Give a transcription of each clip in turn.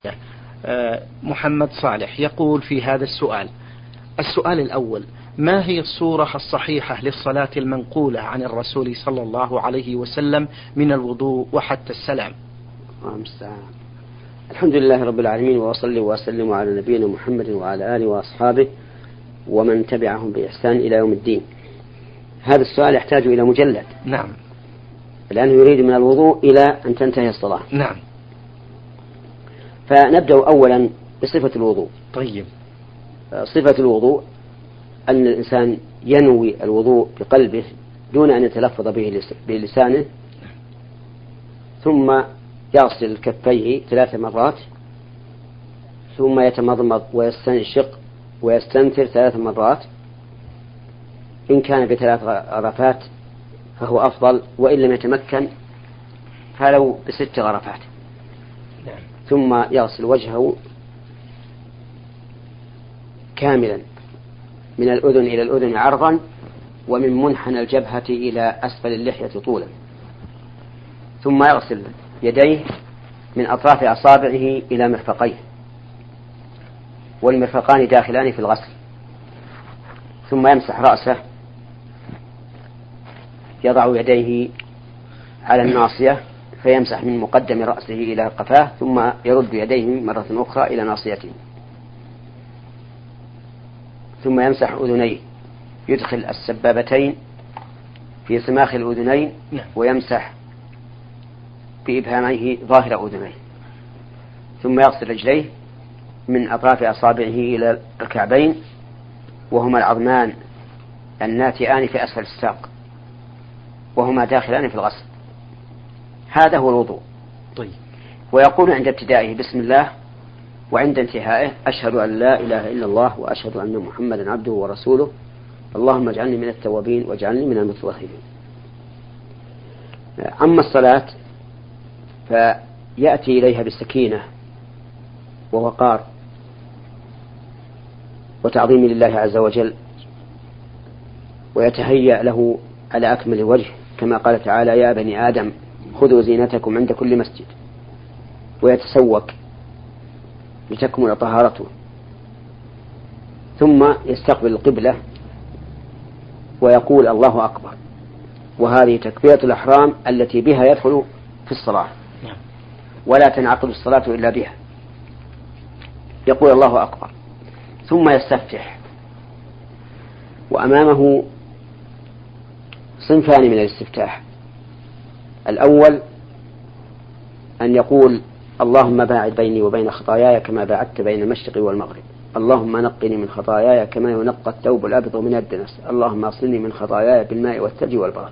محمد صالح يقول في هذا السؤال الأول: ما هي الصورة الصحيحة للصلاة المنقولة عن الرسول صلى الله عليه وسلم من الوضوء وحتى السلام؟ الحمد لله رب العالمين، وأصلي وأسلم على نبينا محمد وعلى آله وأصحابه ومن تبعهم بإحسان إلى يوم الدين. هذا السؤال يحتاج إلى مجلد. نعم. لأنه يريد من الوضوء إلى أن تنتهي الصلاة. نعم. فنبدأ أولا بصفة الوضوء. طيب. صفة الوضوء أن الإنسان ينوي الوضوء بقلبه دون أن يتلفظ به بلسانه، ثم يغسل كفيه 3 مرات، ثم يتمضمض ويستنشق ويستنثر 3 مرات. إن كان ب3 غرفات فهو أفضل، وإن لم يتمكن فلو ب6 غرفات. ثم يغسل وجهه كاملا من الأذن إلى الأذن عرضا، ومن منحنى الجبهة إلى أسفل اللحية طولا. ثم يغسل يديه من أطراف أصابعه إلى مرفقيه، والمرفقان داخلان في الغسل. ثم يمسح رأسه، يضع يديه على الناصية فيمسح من مقدم رأسه إلى قفاه، ثم يرد يديه مرة أخرى إلى ناصيته. ثم يمسح أذنيه، يدخل السبابتين في سماخ الأذنين ويمسح بإبهاميه ظاهر أذنيه. ثم يغسل رجليه من أطراف أصابعه إلى الكعبين، وهما العظمان الناتئان في أسفل الساق، وهما داخلان في الغسل. هذا هو الوضوء. طيب. ويقول عند ابتدائه بسم الله، وعند انتهائه أشهد أن لا إله إلا الله وأشهد أن محمدا عبده ورسوله، اللهم اجعلني من التوابين واجعلني من المتطهرين. أما الصلاة فيأتي إليها بالسكينة ووقار وتعظيم لله عز وجل، ويتهيأ له على أكمل وجه، كما قال تعالى: يا بني آدم خذوا زينتكم عند كل مسجد. ويتسوك لتكمل طهارته، ثم يستقبل القبلة ويقول الله أكبر، وهذه تكبيرة الإحرام التي بها يدخل في الصلاة، ولا تنعقد الصلاة إلا بها. يقول الله أكبر، ثم يستفتح، وأمامه صنفان من الاستفتاح. الأول أن يقول: اللهم باعد بيني وبين خطاياي كما باعدت بين المشرق والمغرب، اللهم نقني من خطاياي كما ينقى الثوب الأبيض من الدنس، اللهم اغسلني من خطاياي بالماء والثلج والبرد.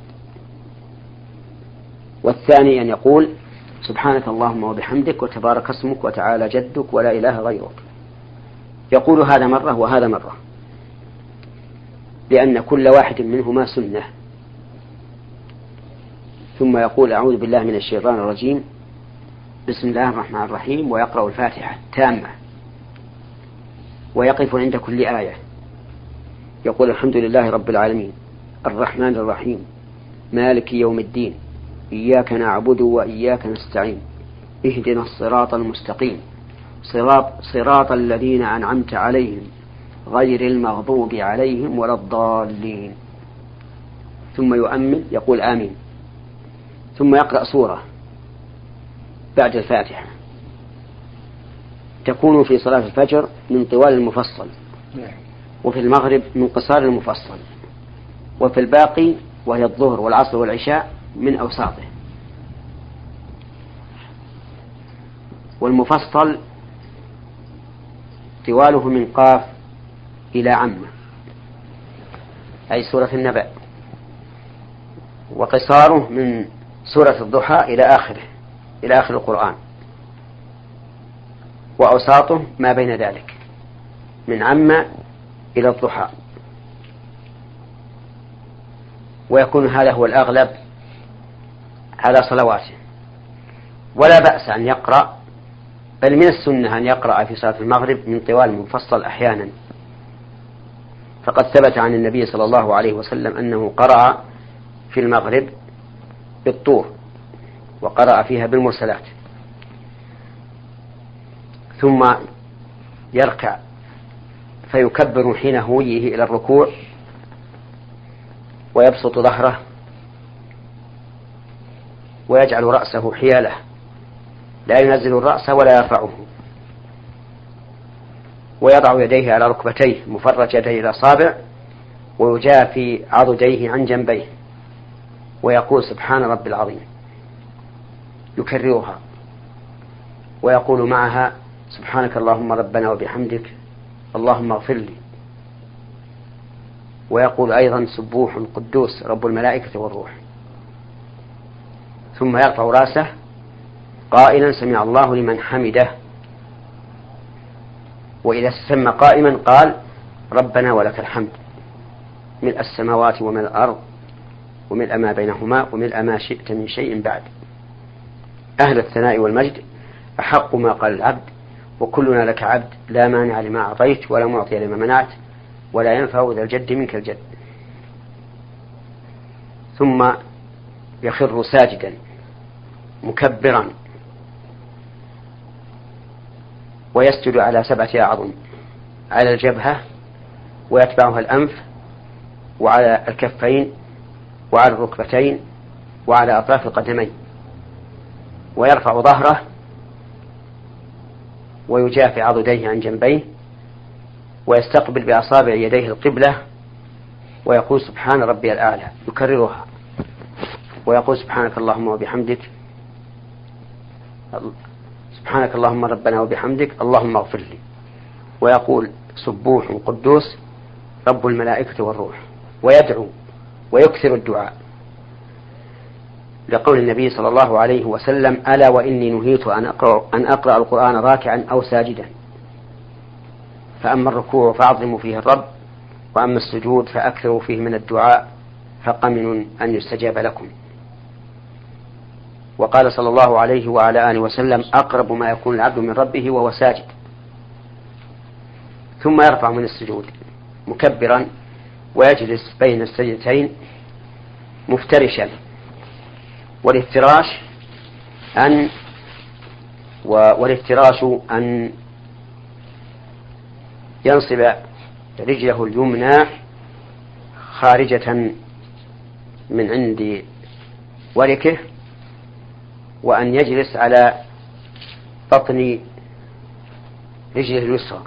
والثاني أن يقول: سبحانك اللهم وبحمدك وتبارك اسمك وتعالى جدك ولا إله غيرك. يقول هذا مرة وهذا مرة، لأن كل واحد منهما سنة. ثم يقول: أعوذ بالله من الشيطان الرجيم، بسم الله الرحمن الرحيم، ويقرأ الفاتحة تامة، ويقف عند كل آية. يقول: الحمد لله رب العالمين الرحمن الرحيم مالك يوم الدين إياك نعبد وإياك نستعين اهدنا الصراط المستقيم صراط الذين أنعمت عليهم غير المغضوب عليهم ولا الضالين. ثم يؤمن يقول آمين، ثم يقرأ سورة بعد الفاتحة تكون في صلاة الفجر من طوال المفصل، وفي المغرب من قصار المفصل، وفي الباقي وهي الظهر والعصر والعشاء من أوساطه. والمفصل طواله من قاف إلى عمة، أي سورة النبأ، وقصاره من سورة الضحى إلى آخر القرآن، وأوساطه ما بين ذلك من عمة إلى الضحى. ويكون هذا هو الأغلب على صلواته. ولا بأس أن يقرأ، بل من السنة أن يقرأ في صلاة المغرب من طوال المفصل أحيانا، فقد ثبت عن النبي صلى الله عليه وسلم أنه قرأ في المغرب بالطور، وقرأ فيها بالمرسلات. ثم يركع فيكبر حين هويه إلى الركوع ويبسط ظهره ويجعل رأسه حياله، لا ينزل الرأس ولا يرفعه، ويضع يديه على ركبتيه مفرج يديه الأصابع ويجافي عضديه عن جنبيه ويقول سبحان رب العظيم، يكررها ويقول معها سبحانك اللهم ربنا وبحمدك اللهم اغفر لي، ويقول أيضا سبوح قدوس رب الملائكة والروح. ثم يرفع رأسه قائلا سمع الله لمن حمده، وإذا استسمى قائما قال ربنا ولك الحمد ملء السماوات وملء الأرض وملء ما بينهما وملء ما شئت من شيء بعد، أهل الثناء والمجد أحق ما قال العبد وكلنا لك عبد لا مانع لما أعطيت ولا معطي لما منعت ولا ينفع ذا الجد منك الجد. ثم يخر ساجدا مكبرا ويسجد على 7 أعظم، على الجبهة ويتبعها الأنف وعلى الكفين وعلى الركبتين وعلى أطراف القدمين، ويرفع ظهره ويجافي عضديه عن جنبيه ويستقبل بأصابع يديه القبلة ويقول سبحان ربي الأعلى، يكررها ويقول سبحانك اللهم وبحمدك سبحانك اللهم ربنا وبحمدك اللهم اغفر لي، ويقول سبوح قدوس رب الملائكة والروح، ويدعو ويكثر الدعاء لقول النبي صلى الله عليه وسلم ألا وإني نهيت أن أقرأ القرآن راكعا أو ساجدا، فأما الركوع فأعظموا فيه الرب وأما السجود فأكثروا فيه من الدعاء فقمن أن يستجاب لكم. وقال صلى الله عليه وعلى آله وسلم أقرب ما يكون العبد من ربه وهو ساجد. ثم يرفع من السجود مكبرا ويجلس بين السجدتين مفترشا، والافتراش أن ينصب رجله اليمنى خارجة من عند وركه وأن يجلس على بطن رجله اليسرى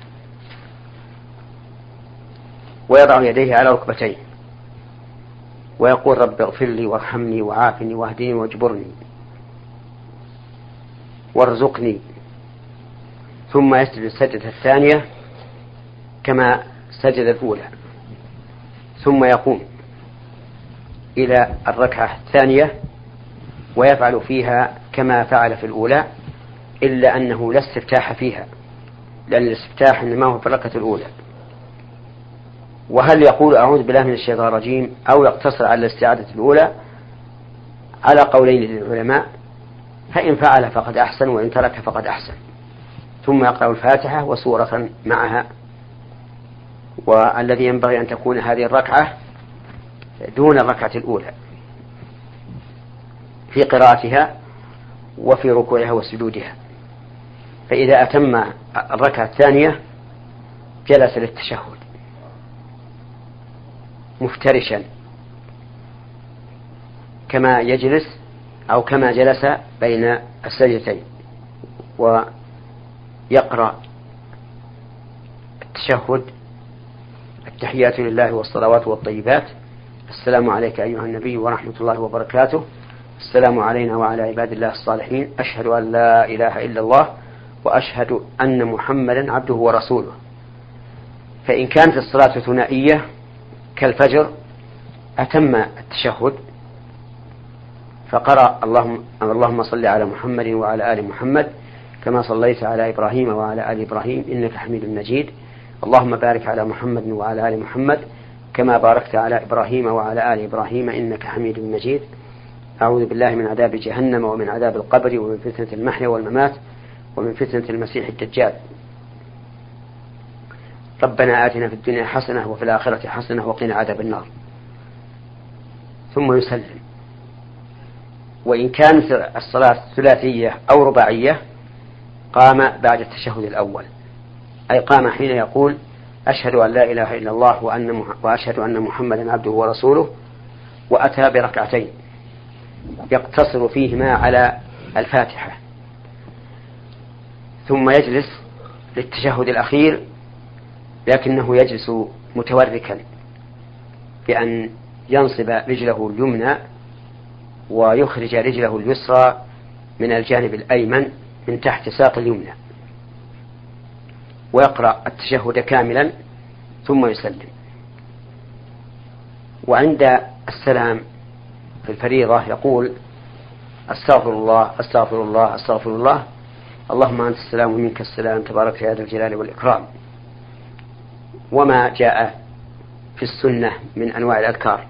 ويضع يديه على ركبتيه ويقول رب اغفر لي وارحمني وعافني واهدني واجبرني وارزقني، ثم يسجد السجدة الثانية كما سجد الأولى، ثم يقوم إلى الركعة الثانية ويفعل فيها كما فعل في الأولى، إلا أنه لا استفتاح فيها، لأن الاستفتاح إنما هو في الركعة الأولى. وهل يقول أعوذ بالله من الشيطان الرجيم أو يقتصر على الاستعاذة الأولى؟ على قولين للعلماء، فإن فعل فقد أحسن وإن ترك فقد أحسن، ثم يقرأ الفاتحة وسورة معها. والذي ينبغي أن تكون هذه الركعة دون الركعة الأولى في قراءتها وفي ركوعها وسجودها، فإذا أتم الركعة الثانية جلس للتشهد مفترشا كما يجلس أو كما جلس بين السجدتين، ويقرأ التشهد التحيات لله والصلوات والطيبات، السلام عليك أيها النبي ورحمة الله وبركاته، السلام علينا وعلى عباد الله الصالحين، أشهد أن لا إله إلا الله وأشهد أن محمدا عبده ورسوله. فإن كانت الصلاة ثنائية كالفجر أتم التشهد فقرأ اللهم صل على محمد وعلى آل محمد كما صليت على إبراهيم وعلى آل إبراهيم إنك حميد مجيد، اللهم بارك على محمد وعلى آل محمد كما باركت على إبراهيم وعلى آل إبراهيم إنك حميد مجيد، أعوذ بالله من عذاب جهنم ومن عذاب القبر ومن فتنة المحيا والممات ومن فتنة المسيح الدجال، ربنا آتنا في الدنيا حسنة وفي الآخرة حسنة وقنا عذاب النار، ثم يسلم. وإن كانت الصلاة ثلاثية أو رباعية قام بعد التشهد الأول، أي قام حين يقول أشهد أن لا إله إلا الله وأشهد أن محمدا عبده ورسوله، وأتى بركعتين يقتصر فيهما على الفاتحة، ثم يجلس للتشهد الأخير، لكنه يجلس متوركا بأن ينصب رجله اليمنى ويخرج رجله اليسرى من الجانب الأيمن من تحت ساق اليمنى، ويقرأ التشهد كاملا ثم يسلم. وعند السلام في الفريضة يقول أستغفر الله أستغفر الله أستغفر الله، اللهم أنت السلام ومنك السلام تبارك يا ذا الجلال والإكرام، وما جاء في السنة من أنواع الأذكار.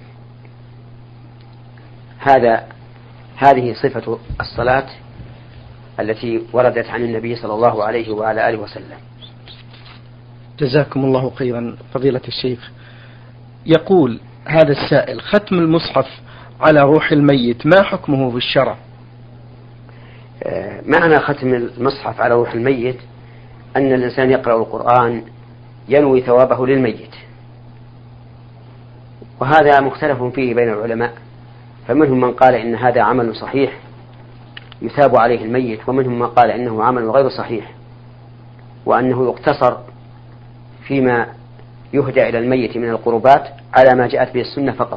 هذه صفة الصلاة التي وردت عن النبي صلى الله عليه وعلى آله وسلم. جزاكم الله خيرا فضيلة الشيخ. يقول هذا السائل: ختم المصحف على روح الميت ما حكمه في الشرع؟ معنى ختم المصحف على روح الميت أن الإنسان يقرأ القرآن ينوي ثوابه للميت، وهذا مختلف فيه بين العلماء، فمنهم من قال إن هذا عمل صحيح يثاب عليه الميت، ومنهم من قال إنه عمل غير صحيح وأنه يقتصر فيما يهدى إلى الميت من القربات على ما جاءت به السنة فقط.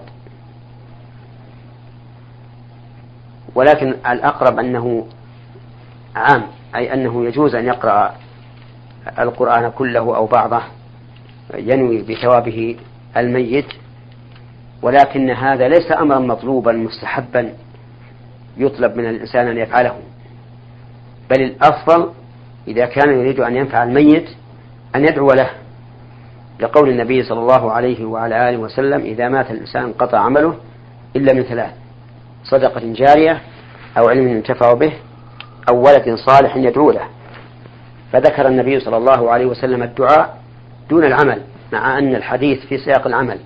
ولكن الأقرب أنه عام، أي أنه يجوز أن يقرأ القرآن كله أو بعضه ينوي بثوابه الميت، ولكن هذا ليس أمرا مطلوبا مستحبا يطلب من الإنسان أن يفعله، بل الأفضل إذا كان يريد أن ينفع الميت أن يدعو له، لقول النبي صلى الله عليه وعلى آله وسلم: إذا مات الإنسان انقطع عمله إلا من ثلاث: صدقة جارية أو علم ينتفع به أو ولد صالح يدعو له. فذكر النبي صلى الله عليه وسلم الدعاء دون العمل، مع أن الحديث في سياق العمل،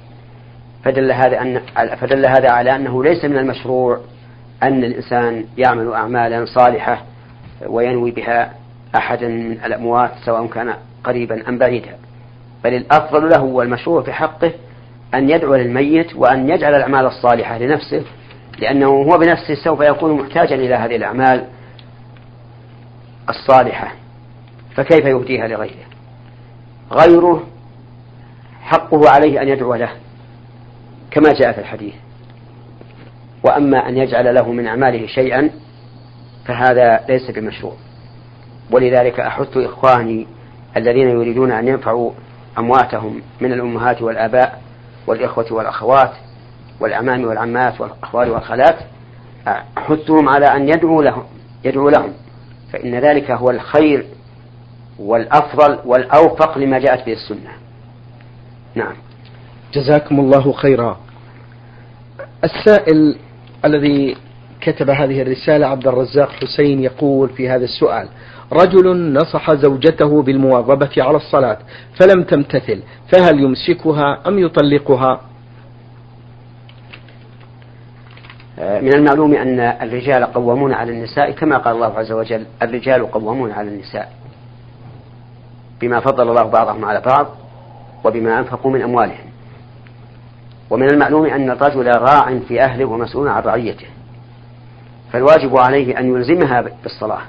فدل هذا على أنه ليس من المشروع أن الإنسان يعمل أعمالا صالحة وينوي بها أحدا من الأموات سواء كان قريبا أم بعيدا، بل الأفضل له والمشروع في حقه أن يدعو للميت وأن يجعل الأعمال الصالحة لنفسه، لأنه هو بنفسه سوف يكون محتاجا إلى هذه الأعمال الصالحة، فكيف يهديها لغيره؟ غيره حقه عليه أن يدعو له كما جاء في الحديث، وأما أن يجعل له من أعماله شيئا فهذا ليس بمشروع. ولذلك أحث إخواني الذين يريدون أن ينفعوا أمواتهم من الأمهات والآباء والإخوة والأخوات والأعمام والعمات والأخوال والخالات، أحثهم على أن يدعو لهم، فإن ذلك هو الخير والأفضل والأوفق لما جاءت به السنة. نعم. جزاكم الله خيرا. السائل الذي كتب هذه الرسالة عبد الرزاق حسين يقول في هذا السؤال: رجل نصح زوجته بالمواظبة على الصلاة فلم تمتثل، فهل يمسكها أم يطلقها؟ من المعلوم أن الرجال قوامون على النساء كما قال الله عز وجل: الرجال قوامون على النساء بما فضل الله بعضهم على بعض وبما أنفقوا من أموالهم. ومن المعلوم أن الرجل راع في أهله ومسؤول عن رعيته، فالواجب عليه أن يلزمها بالصلاة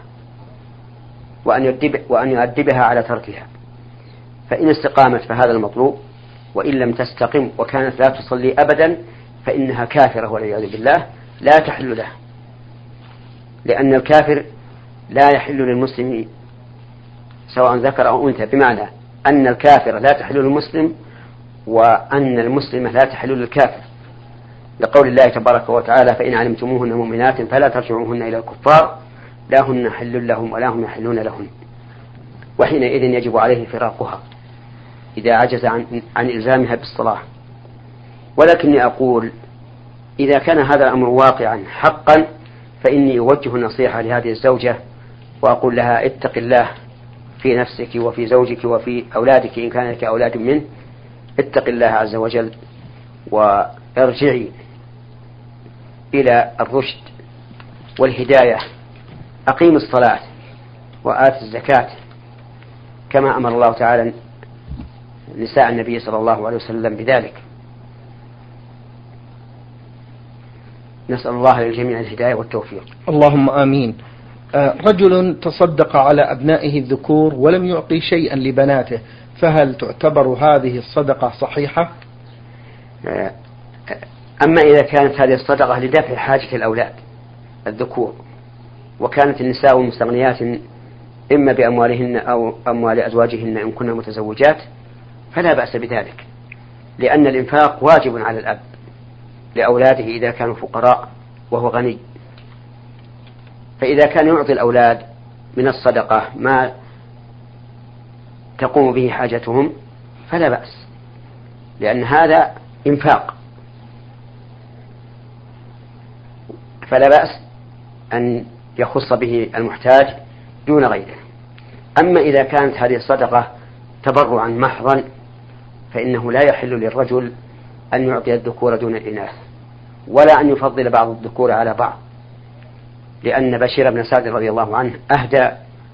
وأن يؤدبها على تركها، فإن استقامت فهذا المطلوب، وإن لم تستقم وكانت لا تصلي أبدا فإنها كافرة والعياذ بالله لا تحل له، لأن الكافر لا يحل للمسلم سواء ذكر أو أنثى، بمعنى أن الكافر لا تحل للمسلم وأن المسلمة لا تحل للكافر، لقول الله تبارك وتعالى: فإن علمتموهن مؤمنات فلا ترجعوهن إلى الكفار لا هن حل لهم ولا هم يحلون لهن، وحينئذ يجب عليه فراقها إذا عجز عن إلزامها بالصلاة. ولكني أقول إذا كان هذا الأمر واقعا حقا فإني أوجه النصيحة لهذه الزوجة وأقول لها: اتق الله في نفسك وفي زوجك وفي أولادك إن كان لك أولاد منه، اتق الله عز وجل وارجعي إلى الرشد والهداية، أقيم الصلاة وآت الزكاة كما أمر الله تعالى نساء النبي صلى الله عليه وسلم بذلك. نسأل الله للجميع الهداية والتوفيق. اللهم آمين. رجل تصدق على أبنائه الذكور ولم يعطي شيئا لبناته، فهل تعتبر هذه الصدقة صحيحة؟ أما إذا كانت هذه الصدقة لدفع حاجة الأولاد الذكور، وكانت النساء مستغنيات إما بأموالهن أو أموال أزواجهن إن كنا متزوجات، فلا بأس بذلك، لأن الإنفاق واجب على الأب لأولاده إذا كانوا فقراء وهو غني. فإذا كان يعطي الأولاد من الصدقة ما تقوم به حاجتهم فلا بأس، لأن هذا إنفاق، فلا بأس أن يخص به المحتاج دون غيره. أما إذا كانت هذه الصدقة تبرعا محضا فإنه لا يحل للرجل أن يعطي الذكور دون الإناث، ولا أن يفضل بعض الذكور على بعض، لأن بشير بن سعد رضي الله عنه أهدى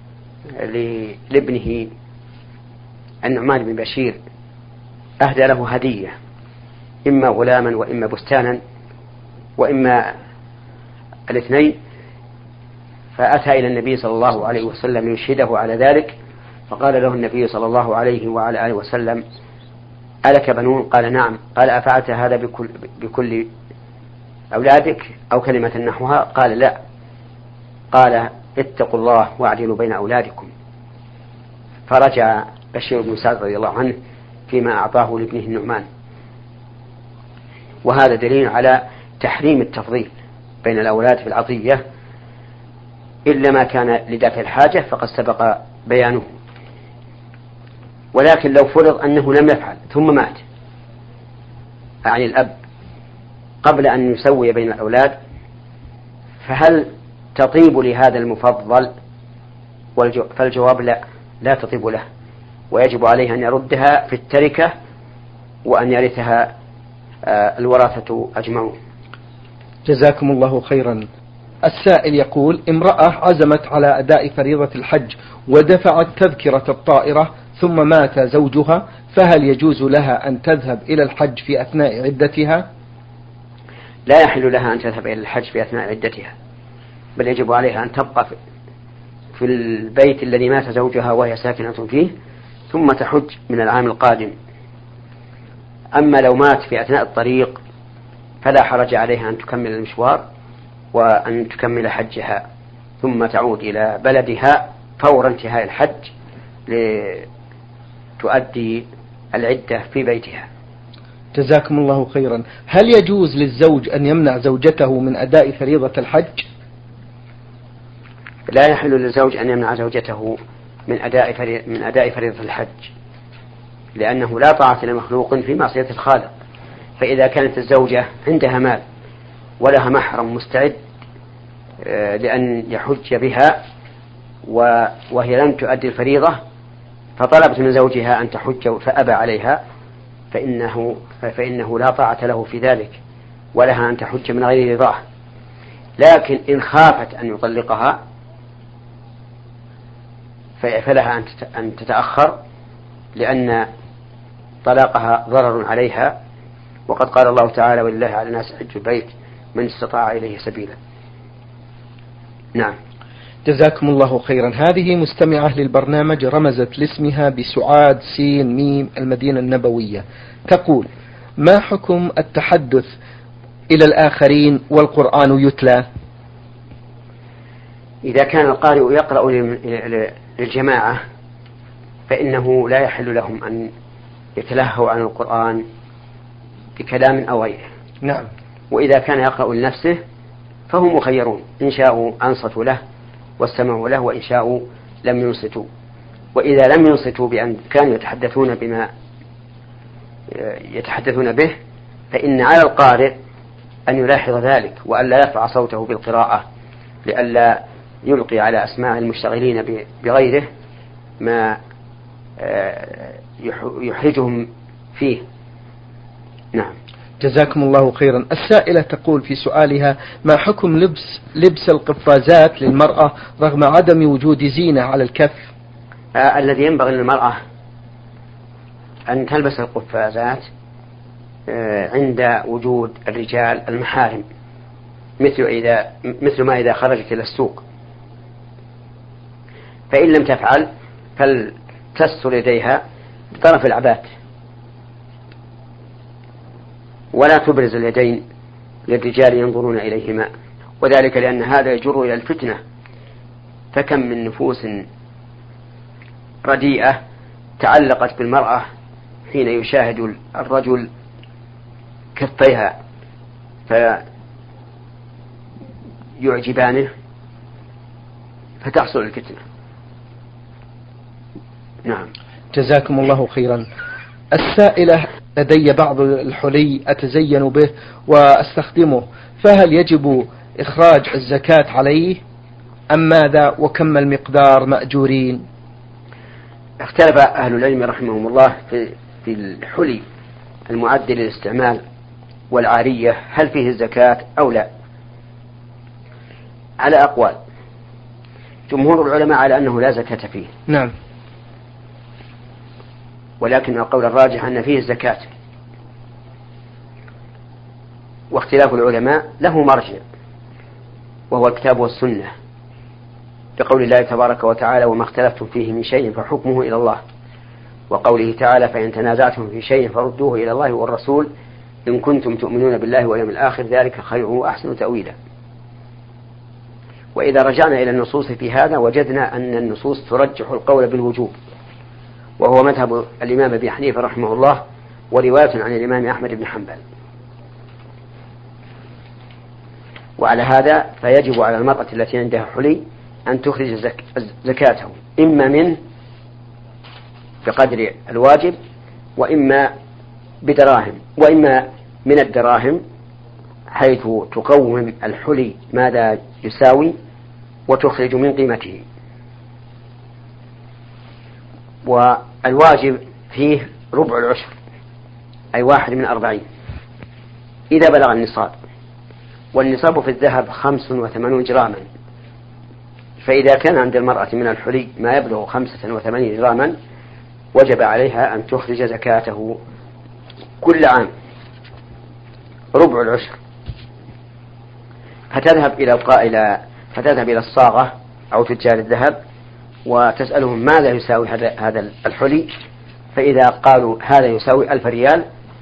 لابنه النعمان بن بشير، أهدى له هدية، إما غلاما وإما بستانا وإما الاثنين، فأتى إلى النبي صلى الله عليه وسلم يشهده على ذلك، فقال له النبي صلى الله عليه وعلى آله وسلم: ألك بنون؟ قال: نعم. قال: أفعلت هذا بكل أولادك أو كلمة نحوها؟ قال: لا. قال: اتقوا الله واعدلوا بين أولادكم. فرجع بشير بن سعد رضي الله عنه فيما أعطاه لابنه النعمان. وهذا دليل على تحريم التفضيل بين الأولاد في العطية، إلا ما كان لدافع الحاجة فقد سبق بيانه. ولكن لو فرض أنه لم يفعل ثم مات، أعني الأب، قبل أن يسوي بين الأولاد، فهل تطيب لهذا المفضل؟ فالجواب لا، لا تطيب له، ويجب عليه أن يردها في التركة وأن يرثها الورثة أجمعون. جزاكم الله خيرا. السائل يقول: امرأة عزمت على أداء فريضة الحج ودفعت تذكرة الطائرة ثم مات زوجها، فهل يجوز لها أن تذهب إلى الحج في أثناء عدتها؟ لا يحل لها أن تذهب إلى الحج في أثناء عدتها، بل يجب عليها أن تبقى في البيت الذي مات زوجها وهي ساكنة فيه، ثم تحج من العام القادم. أما لو مات في أثناء الطريق فلا حرج عليها أن تكمل المشوار وأن تكمل حجها، ثم تعود إلى بلدها فور انتهاء الحج لتؤدي العدة في بيتها. جزاكم الله خيرا. هل يجوز للزوج أن يمنع زوجته من أداء فريضة الحج؟ لا يحل للزوج أن يمنع زوجته من أداء فريضة الحج، لأنه لا طاعة لمخلوق في معصية الخالق. فإذا كانت الزوجة عندها مال ولها محرم مستعد لأن يحج بها وهي لم تؤدي الفريضة، فطلبت من زوجها أن تحج فأبى عليها، فإنه لا طاعة له في ذلك، ولها أن تحج من غير رضاه. لكن إن خافت أن يطلقها فلها أن تتأخر، لأن طلاقها ضرر عليها، وقد قال الله تعالى: ولله على الناس حج البيت من استطاع إليه سبيلا. نعم. جزاكم الله خيرا. هذه مستمعة للبرنامج رمزت لاسمها بسعاد سين ميم المدينة النبوية، تقول: ما حكم التحدث إلى الآخرين والقرآن يتلى؟ إذا كان القارئ يقرأ للجماعة فإنه لا يحل لهم أن يتلهوا عن القرآن بكلام أو غيره. نعم. وإذا كان يقرأ لنفسه فهم مخيرون، إن شاءوا أنصتوا له واستمعوا له، وإن شاءوا لم ينصتوا. وإذا لم ينصتوا بأن كانوا يتحدثون بما يتحدثون به، فإن على القارئ أن يلاحظ ذلك وأن لا يرفع صوته بالقراءة، لئلا يلقي على أسماع المشتغلين بغيره ما يحرجهم فيه. نعم. جزاكم الله خيرا. السائلة تقول في سؤالها: ما حكم لبس القفازات للمرأة رغم عدم وجود زينة على الكف؟ الذي ينبغي للمرأة أن تلبس القفازات عند وجود الرجال المحارم، مثل ما إذا خرجت إلى السوق، فإن لم تفعل فلتستر يديها بطرف العبات ولا تبرز اليدين للرجال ينظرون إليهما، وذلك لأن هذا يجر إلى الفتنة. فكم من نفوس رديئة تعلقت بالمرأة حين يشاهد الرجل كفيها فيعجبانه فتحصل الفتنة. نعم. جزاكم الله خيرا. السائلة: لدي بعض الحلي أتزين به وأستخدمه، فهل يجب إخراج الزكاة عليه أم ماذا، وكم المقدار مأجورين؟ اختلف أهل العلم رحمهم الله في الحلي المعد للاستعمال والعارية هل فيه الزكاة أو لا، على أقوال. جمهور العلماء على أنه لا زكاة فيه. نعم. ولكن القول الراجح أن فيه الزكاة، واختلاف العلماء له مرجع وهو الكتاب والسنة، لقول الله تبارك وتعالى: وما اختلفتم فيه من شيء فحكمه إلى الله، وقوله تعالى: فإن تنازعتم في شيء فردوه إلى الله والرسول إن كنتم تؤمنون بالله واليوم الآخر ذلك خير وأحسن تأويلا. وإذا رجعنا إلى النصوص في هذا وجدنا أن النصوص ترجح القول بالوجوب، وهو مذهب الإمام أبي حنيفة رحمه الله ورواية عن الإمام أحمد بن حنبل. وعلى هذا فيجب على المرأة التي عندها حلي أن تخرج زكاته، إما منه بقدر الواجب، وإما بدراهم، وإما من الدراهم حيث تقوم الحلي ماذا يساوي وتخرج من قيمته. والواجب فيه ربع العشر، أي 1/40 إذا بلغ النصاب، والنصاب في الذهب 85 جراما، فإذا كان عند المرأة من الحلي ما يبلغ 85 جراما وجب عليها أن تخرج زكاته كل عام ربع العشر، فتذهب إلى الصاغة أو تجار الذهب وتسألهم ماذا يساوي هذا الحلي، فإذا قالوا هذا يساوي 1000 ريال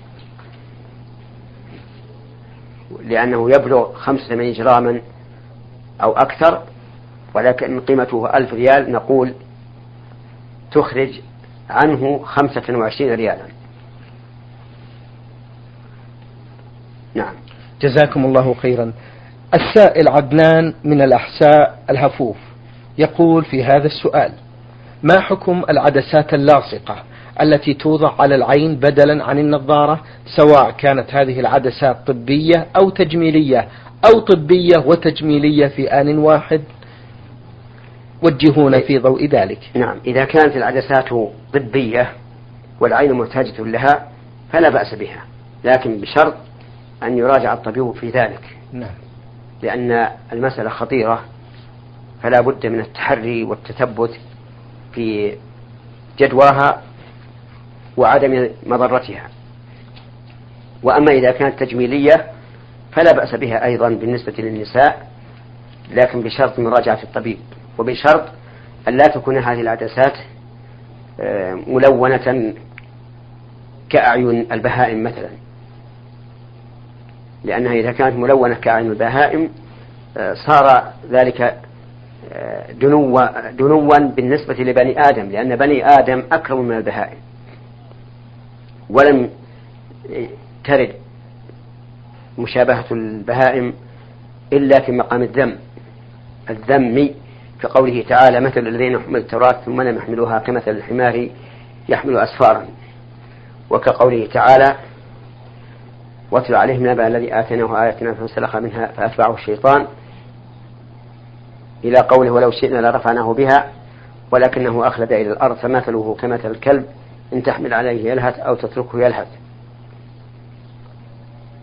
لأنه يبلغ 85 جراما أو أكثر ولكن قيمته 1000 ريال، نقول تخرج عنه 25 ريالا. نعم. جزاكم الله خيرا. السائل عدنان من الأحساء الهفوف يقول في هذا السؤال: ما حكم العدسات اللاصقة التي توضع على العين بدلا عن النظارة، سواء كانت هذه العدسات طبية أو تجميلية أو طبية وتجميلية في آن واحد؟ وجهونا في ضوء ذلك. نعم، إذا كانت العدسات طبية والعين محتاجة لها فلا بأس بها، لكن بشرط أن يراجع الطبيب في ذلك. نعم. لأن المسألة خطيرة، فلا بد من التحري والتثبت في جدواها وعدم مضرتها. وأما إذا كانت تجميلية فلا بأس بها أيضا بالنسبة للنساء، لكن بشرط مراجعة الطبيب، وبشرط أن لا تكون هذه العدسات ملونة كأعين البهائم مثلا، لأنها إذا كانت ملونة كأعين البهائم صار ذلك دنوا بالنسبة لبني آدم، لأن بني آدم أكرم من البهائم، ولم ترد مشابهة البهائم إلا في مقام الذم في قوله تعالى: مثل الذين يحملون التوراة ثم لم يحملوها كمثل الحمار يحمل أسفارا، وكقوله تعالى: واتل عليهم نبأ الذي آتيناه آياتنا فانسلخ منها فأتبعه الشيطان، إلى قوله: ولو شئنا لرفعناه بها ولكنه أخلد إلى الأرض فمثله كمثل الكلب إن تحمل عليه يلهث أو تتركه يلهث.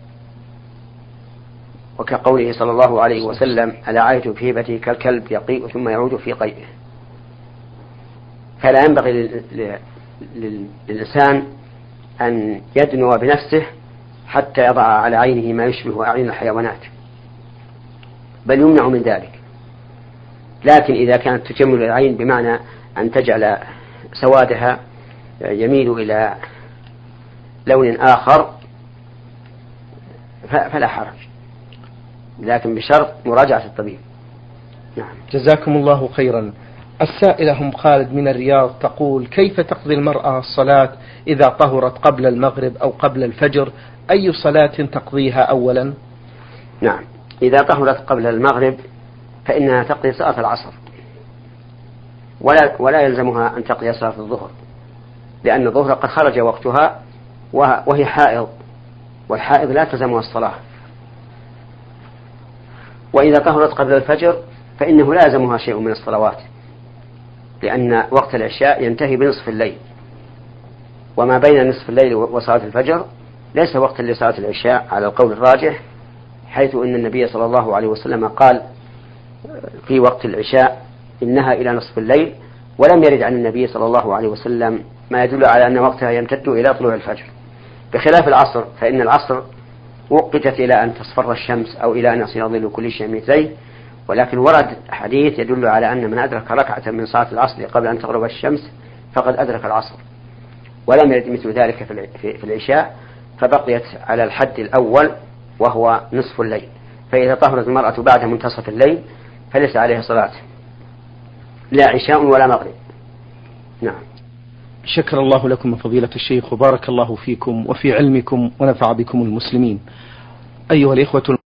وكقوله صلى الله عليه وسلم: ألا عيت في هبته كالكلب يقيء ثم يعود في قيئه. فلا ينبغي للإنسان أن يدنو بنفسه حتى يضع على عينه ما يشبه أعين الحيوانات، بل يمنع من ذلك. لكن إذا كانت تجمل العين بمعنى أن تجعل سوادها يميل إلى لون آخر فلا حرج، لكن بشرط مراجعة الطبيب. نعم. جزاكم الله خيرا. السائلة أم خالد من الرياض تقول: كيف تقضي المرأة الصلاة إذا طهرت قبل المغرب أو قبل الفجر؟ أي صلاة تقضيها أولا؟ نعم، إذا طهرت قبل المغرب فإنها تقضي صلاة العصر، ولا يلزمها أن تقضي صلاة الظهر، لأن الظهر قد خرج وقتها وهي حائض، والحائض لا تلزمها الصلاة. وإذا طهرت قبل الفجر فإنه لا يلزمها شيء من الصلوات، لأن وقت العشاء ينتهي بنصف الليل، وما بين نصف الليل وصلاة الفجر ليس وقتا لصلاة العشاء على القول الراجح، حيث أن النبي صلى الله عليه وسلم قال في وقت العشاء: إنها إلى نصف الليل، ولم يرد عن النبي صلى الله عليه وسلم ما يدل على أن وقتها يمتد إلى طلوع الفجر، بخلاف العصر، فإن العصر وقتت إلى أن تصفر الشمس أو إلى أن يصير ظل كل شيء مثليه، ولكن ورد حديث يدل على أن من أدرك ركعة من صلاة العصر قبل أن تغرب الشمس فقد أدرك العصر، ولم يرد مثل ذلك في العشاء، فبقيت على الحد الأول وهو نصف الليل. فإذا طهرت المرأة بعد منتصف الليل فليس عليها صلاة، لا عشاء ولا مغرب. نعم. شكر الله لكم فضيلة الشيخ، وبارك الله فيكم وفي علمكم ونفع بكم المسلمين. أيها الإخوة